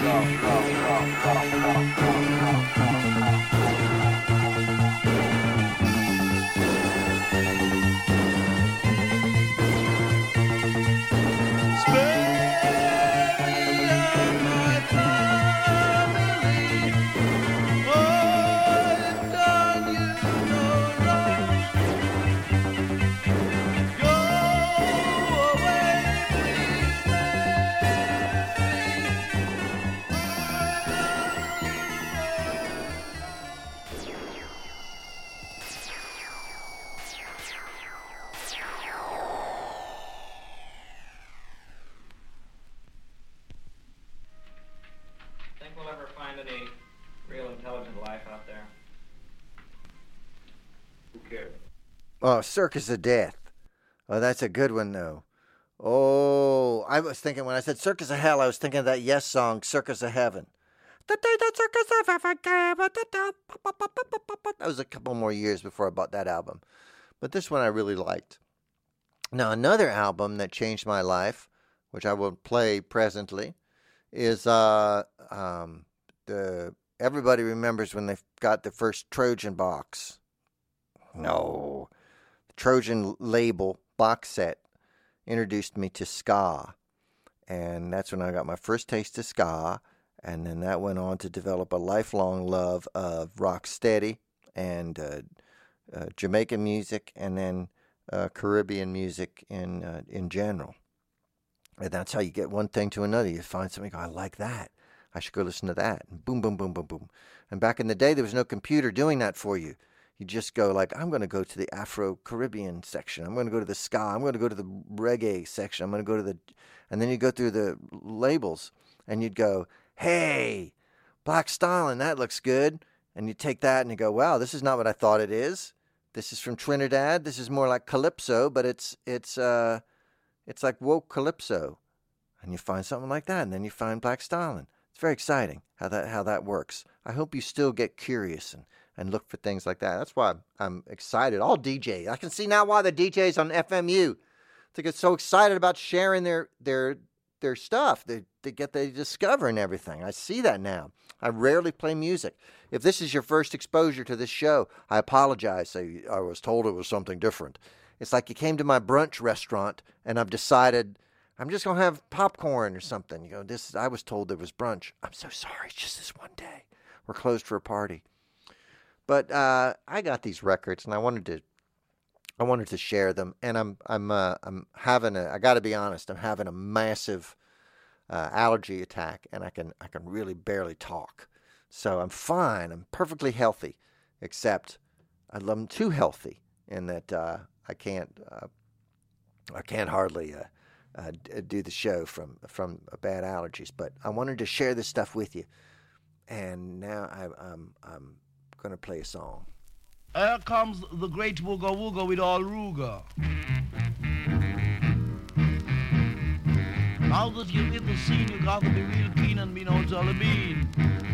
Think we'll ever find any real intelligent life out there? Who cares? Oh, Circus of Death. Oh, that's a good one, though. Oh, I was thinking, when I said Circus of Hell, I was thinking of that Yes song, Circus of Heaven. That was a couple more years before I bought that album. But this one I really liked. Now, another album that changed my life, which I will play presently, is uh, um, the everybody remembers when they got the first Trojan box. No. The Trojan label box set introduced me to ska. And that's when I got my first taste of ska. And then that went on to develop a lifelong love of rocksteady and uh, uh, Jamaican music, and then uh, Caribbean music in uh, in general. And that's how you get one thing to another. You find something, I like that. I should go listen to that. And boom, boom, boom, boom, boom. And back in the day, there was no computer doing that for you. You just go like, I'm going to go to the Afro-Caribbean section. I'm going to go to the ska. I'm going to go to the reggae section. I'm going to go to the... And then you go through the labels, and you'd go, hey, Black Stalin, that looks good. And you take that and you go, wow, this is not what I thought it is. This is from Trinidad. This is more like Calypso, but it's it's uh it's like woke Calypso. And you find something like that, and then you find Black Stalin. It's very exciting how that how that works. I hope you still get curious and, and look for things like that. That's why I'm excited. All D Js. I can see now why the D Js on F M U they get so excited about sharing their their their stuff. They they get they discover and everything. I see that now. I rarely play music. If this is your first exposure to this show, I apologize. Say I was told it was something different. It's like you came to my brunch restaurant and I've decided I'm just gonna have popcorn or something. You go, this I was told there was brunch. I'm so sorry. It's just this one day. We're closed for a party. But uh, I got these records and I wanted to I wanted to share them, and I'm I'm uh, I'm having a I got to be honest, I'm having a massive uh, allergy attack, and I can I can really barely talk. So I'm fine. I'm perfectly healthy, except I'm too healthy in that uh, I can't uh, I can't hardly uh, uh, do the show from from bad allergies. But I wanted to share this stuff with you, and now I, I'm I'm going to play a song. Here comes the great Wooga Wooga with all Ruga. Now that you hit the scene, you got to be real keen and be no jolly bean.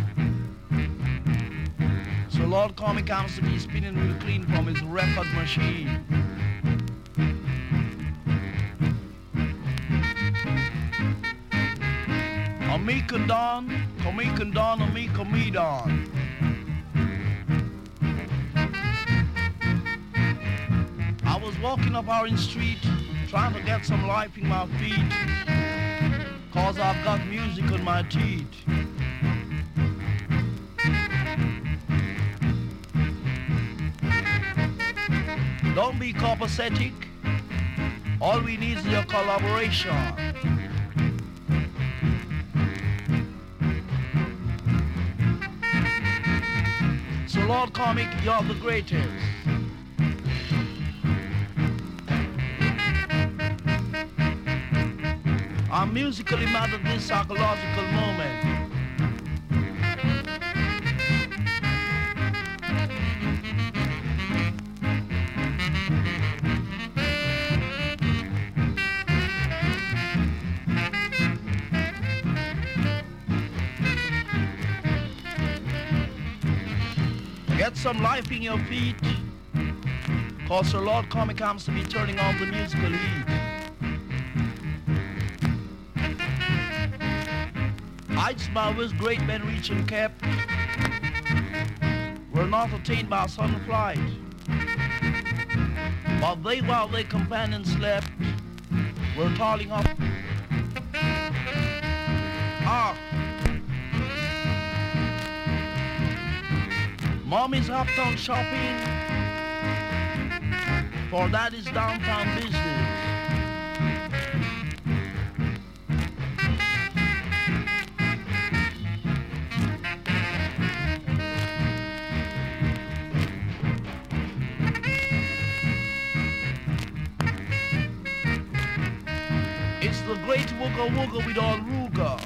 So Lord Comic comes to be spinning real clean from his record machine. Amika Don, Kamika Don, Amika Me Don. walking up Orange Street, trying to get some life in my feet, cause I've got music in my teeth. Don't be copacetic, all we need is your collaboration. So Lord Comic, you're the greatest. I'm musically mad at this psychological moment. Get some life in your feet, cause Sir Lord Comic comes to be turning on the musical heat. Heights by which great men reach and kept were not attained by sudden flight, but they, while their companions slept, were toiling up. Ah! Mommy's uptown shopping, for that is downtown business. It's the great wooga wooga with all Ruga.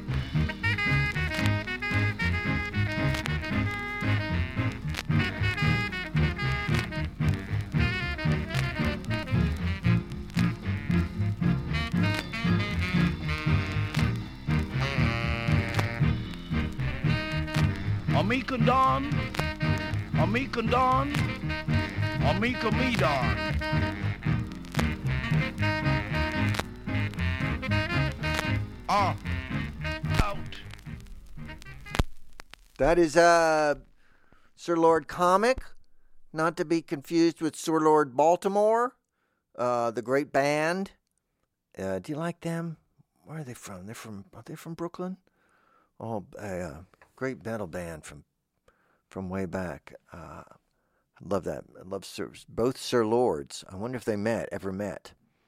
Amika Don, Amika Don, Amika Me Don. Ah, out. That is uh, Sir Lord Comic, not to be confused with Sir Lord Baltimore, uh, the great band. Uh, do you like them? Where are they from? They're from. Are they from Brooklyn? Oh, a uh, great metal band from from way back. Uh, I love that. I love Sir, both Sir Lords. I wonder if they met, ever met.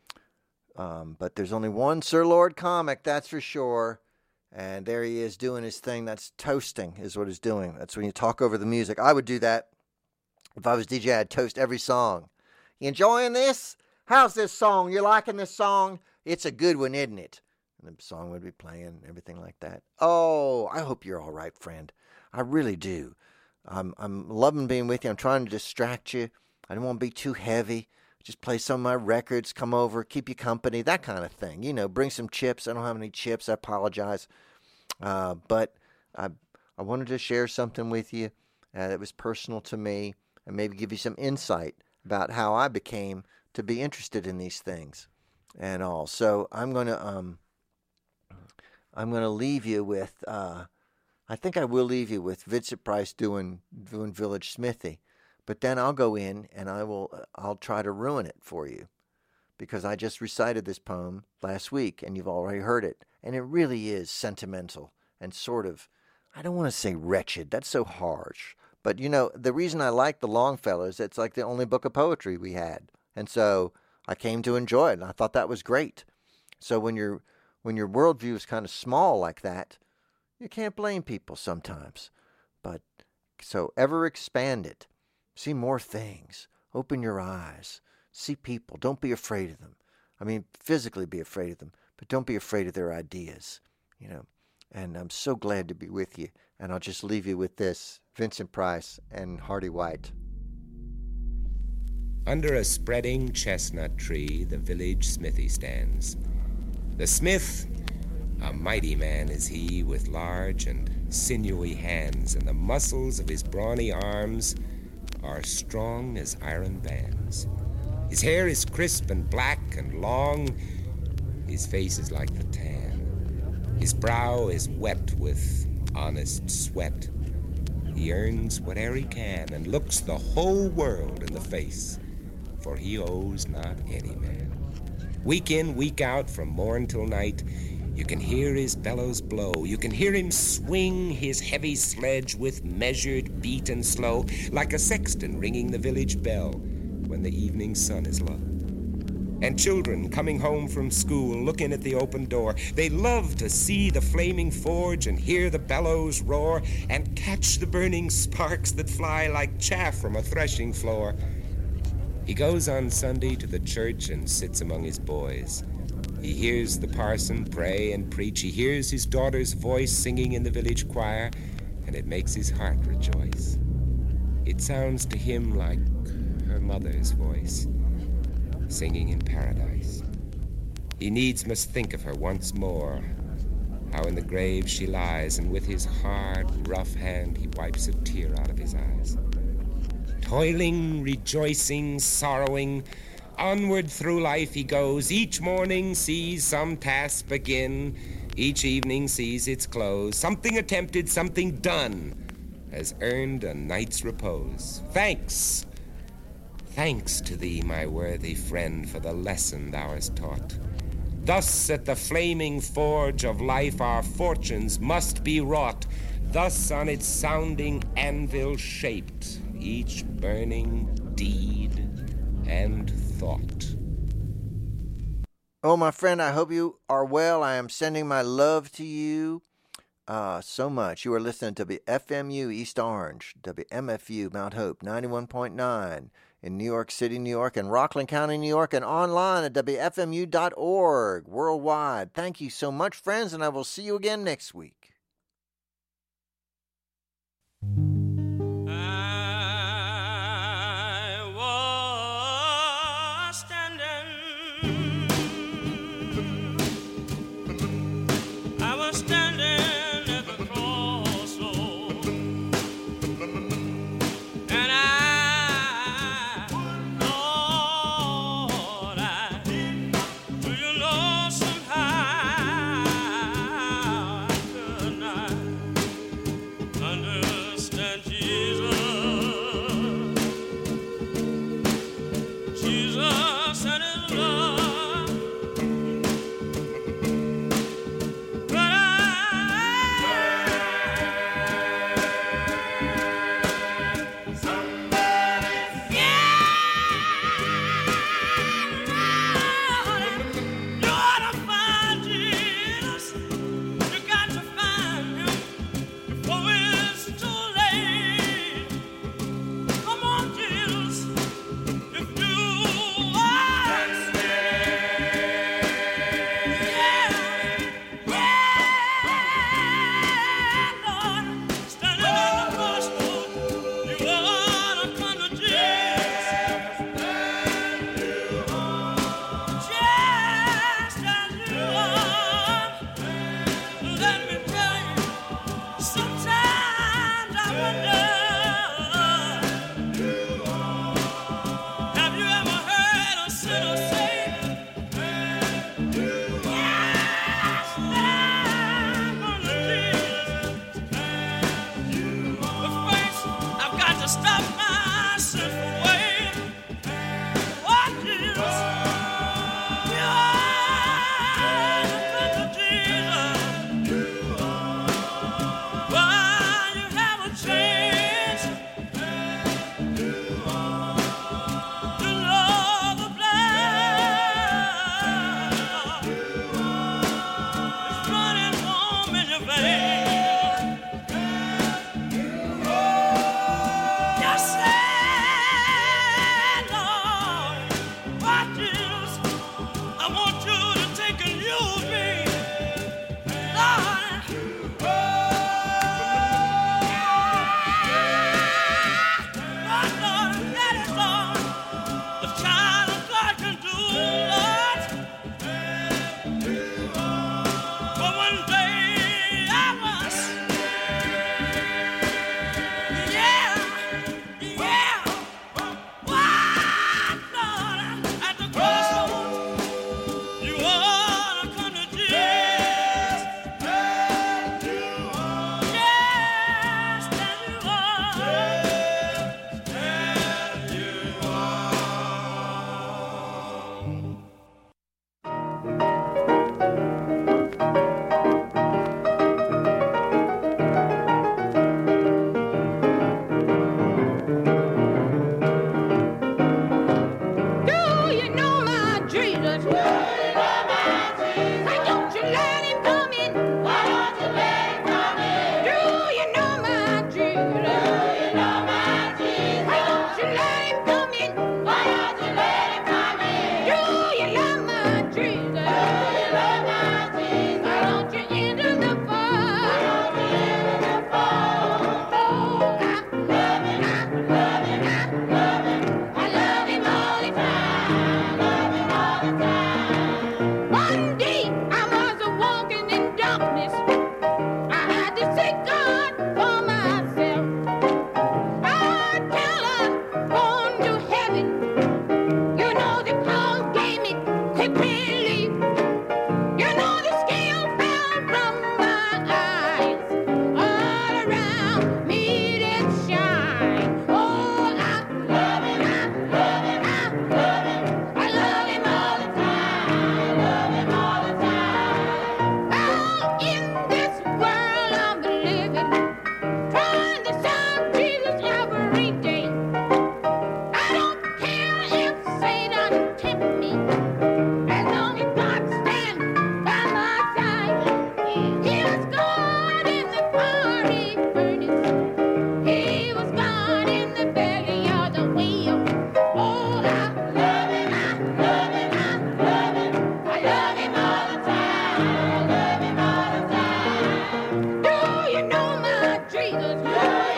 Um, but there's only one Sir Lord Comic, that's for sure. And there he is doing his thing. That's toasting is what he's doing. That's when you talk over the music. I would do that. If I was D J, I'd toast every song. You enjoying this? How's this song? You liking this song? It's a good one, isn't it? And the song would be playing, everything like that. Oh, I hope you're all right, friend. I really do. I'm, I'm loving being with you. I'm trying to distract you. I don't want to be too heavy. Just play some of my records, come over, keep you company, that kind of thing. You know, bring some chips. I don't have any chips. I apologize. Uh, but I I wanted to share something with you uh, that was personal to me and maybe give you some insight about how I became to be interested in these things and all. So I'm going to um I'm going to leave you with, uh, I think I will leave you with Vincent Price doing doing Village Smithy. But then I'll go in and I will, I'll try to ruin it for you because I just recited this poem last week and you've already heard it. And it really is sentimental and sort of, I don't want to say wretched. That's so harsh. But, you know, the reason I like the Longfellow is it's like the only book of poetry we had. And so I came to enjoy it and I thought that was great. So when your when your worldview is kind of small like that, you can't blame people sometimes. But so ever expand it. See more things. Open your eyes. See people. Don't be afraid of them. I mean, physically be afraid of them, but don't be afraid of their ideas, you know. And I'm so glad to be with you. And I'll just leave you with this, Vincent Price and Hardy White. Under a spreading chestnut tree, the village smithy stands. The smith, a mighty man is he, with large and sinewy hands, and the muscles of his brawny arms are strong as iron bands. His hair is crisp and black and long. His face is like the tan. His brow is wet with honest sweat. He earns whate'er he can and looks the whole world in the face for he owes not any man. Week in, week out, from morn till night, you can hear his bellows blow. You can hear him swing his heavy sledge with measured beat and slow, like a sexton ringing the village bell when the evening sun is low. And children coming home from school, looking at the open door, they love to see the flaming forge and hear the bellows roar and catch the burning sparks that fly like chaff from a threshing floor. He goes on Sunday to the church and sits among his boys. He hears the parson pray and preach. He hears his daughter's voice singing in the village choir, and it makes his heart rejoice. It sounds to him like her mother's voice, singing in paradise. He needs must think of her once more, how in the grave she lies, and with his hard, rough hand he wipes a tear out of his eyes. Toiling, rejoicing, sorrowing, onward through life he goes. Each morning sees some task begin. Each evening sees its close. Something attempted, something done, has earned a night's repose. Thanks, thanks to thee, my worthy friend, for the lesson thou hast taught. Thus at the flaming forge of life our fortunes must be wrought. Thus on its sounding anvil shaped each burning deed and thought. Oh, my friend, I hope you are well. I am sending my love to you uh, so much. You are listening to W F M U East Orange, W M F U Mount Hope, ninety-one point nine in New York City, New York, and Rockland County, New York, and online at W F M U dot org worldwide. Thank you so much, friends, and I will see you again next week. Yes!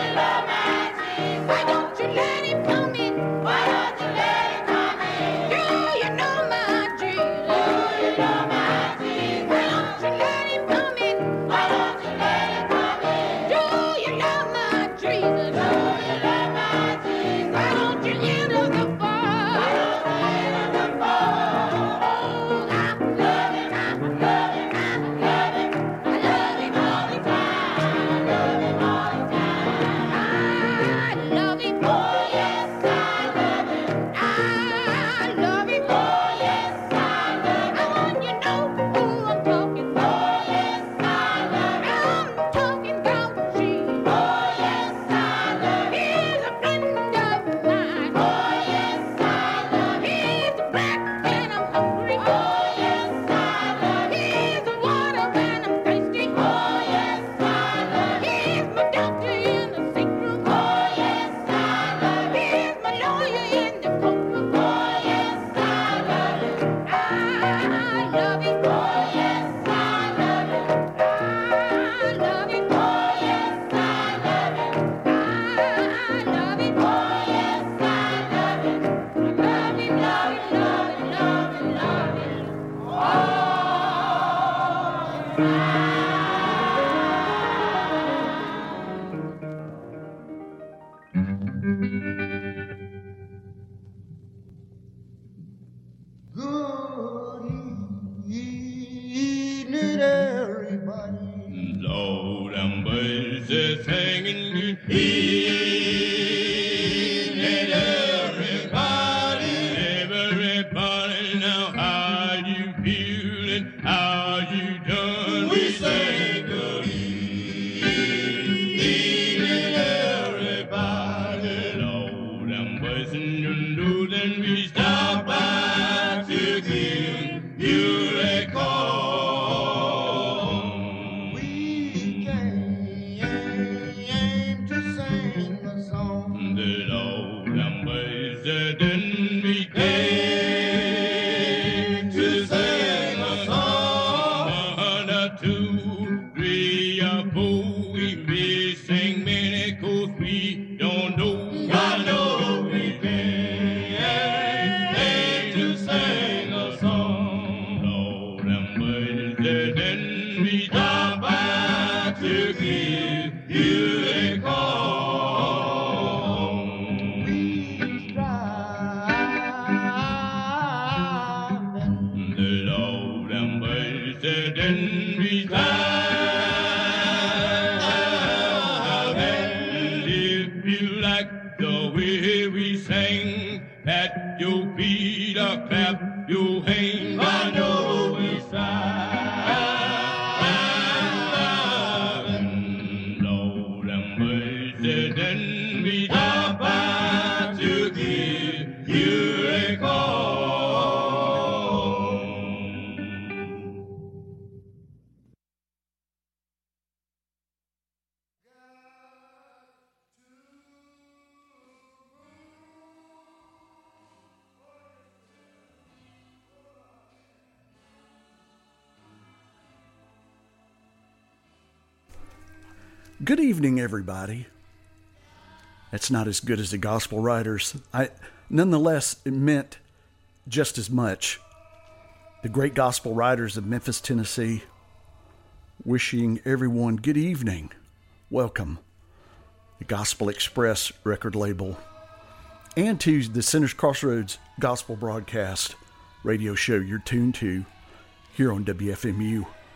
Good evening, everybody. That's not as good as the Gospel Writers. I, nonetheless, it meant just as much. The great Gospel Writers of Memphis, Tennessee, wishing everyone good evening. Welcome. The Gospel Express record label. And to the Sinners Crossroads Gospel Broadcast radio show you're tuned to here on W F M U.